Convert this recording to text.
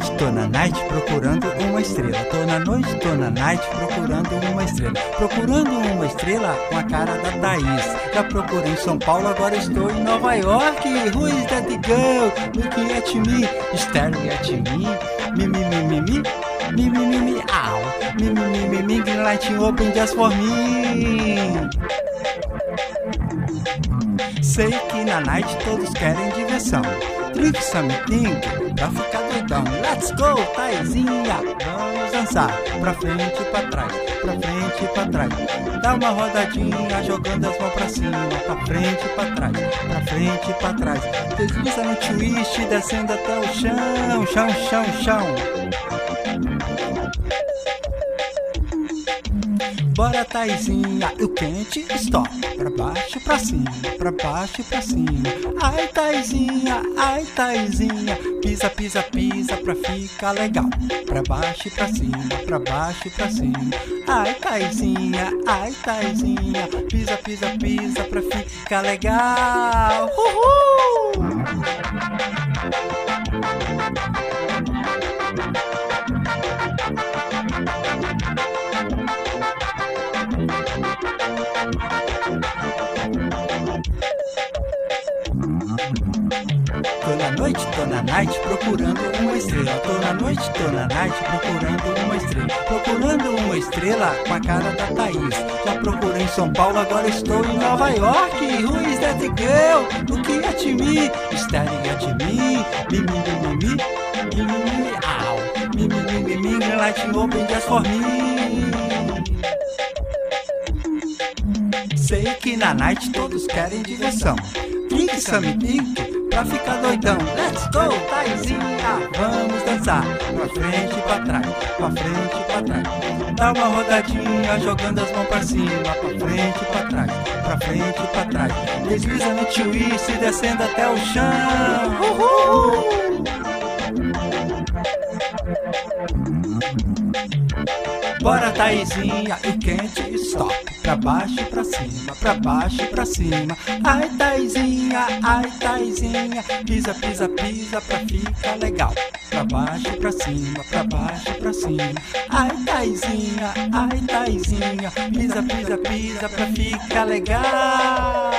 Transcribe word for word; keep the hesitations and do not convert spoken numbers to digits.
noite, tô na night procurando uma estrela. Tô na noite, tô na night procurando uma estrela. Procurando uma estrela com a cara da Thaís. Já procurei em São Paulo, agora estou em Nova York. Who is that girl looking at me, staring at me? Me, me, me, me, me, me, me, me, me, ow. Me, me, me, me, me, green light open just for me. Sei que na night todos querem diversão. Drink something pra ficar doidão. Let's go, Thaisinha, vamos dançar. Pra frente e pra trás, pra frente e pra trás. Dá uma rodadinha jogando as mãos pra cima. Pra frente e pra trás, pra frente e pra trás. Desliza no twist, descendo até o chão. Chão, chão, chão. Bora, Thaisinha, you can't stop. Pra baixo, pra cima, pra baixo, pra cima. Ai, Thaisinha, ai, Thaisinha. Pisa, pisa, pisa pra ficar legal. Pra baixo, pra cima, pra baixo, pra cima. Ai, Thaisinha, ai, Thaisinha. Pisa, pisa, pisa pra ficar legal. Uhul! Tô na noite, tô na night procurando uma estrela. Tô na noite, tô na night procurando uma estrela. Procurando uma estrela com a cara da Thaís. Já procurei em São Paulo, agora estou em Nova York. Who is that girl looking at me, staring at me? Me, me, me, me, me, me, me, me, ow. Me, me, me, me, me, green light open just for me. Sei que na night todos querem diversão. Drink something pra ficar doidão. Let's go, Thaisinha, vamos dançar. Pra frente e pra trás, pra frente e pra trás. Dá uma rodadinha jogando as mãos pra cima. Pra frente e pra trás, pra frente e pra trás. Desliza no twist, descendo até o chão. Uhul! Bora, Thaisinha, you can't stop. Pra baixo e pra cima, pra baixo e pra cima. Ai, Thaisinha, ai, Thaisinha. Pisa, pisa, pisa pra ficar legal. Pra baixo e pra cima, pra baixo e pra cima. Ai, Thaisinha, ai, Thaisinha. Pisa, pisa, pisa pra ficar legal.